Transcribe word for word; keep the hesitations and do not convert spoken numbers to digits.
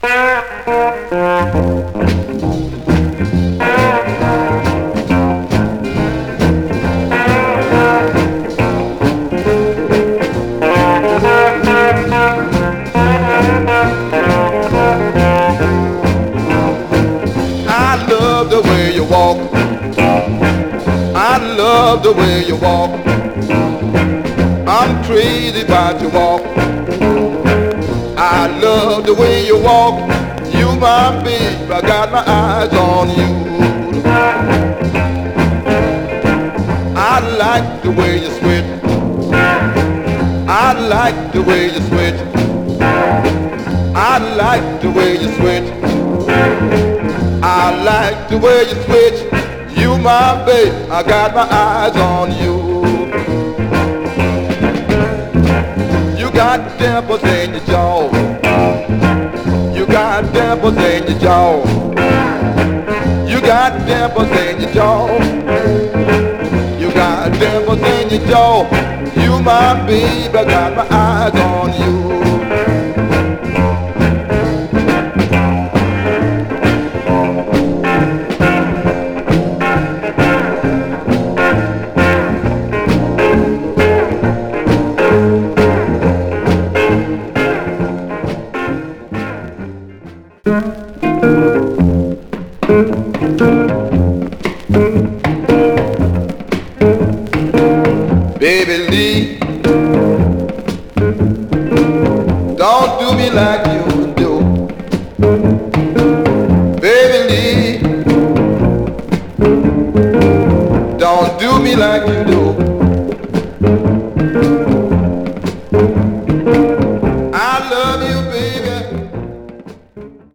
I love the way you walk. I love the way you walk. I'm crazy about your walk. I love the way you walk. You my babe, I got my eyes on you. I like the way you switch. I like the way you switch. I like the way you switch. I like the way you switch. You my babe, I got my eyes on you. You got dimples in your jaw. You got dimples in your jaw. You got dimples in your jaw. You got dimples in your jaw. You my babe, I got my eyes on you. Thank you.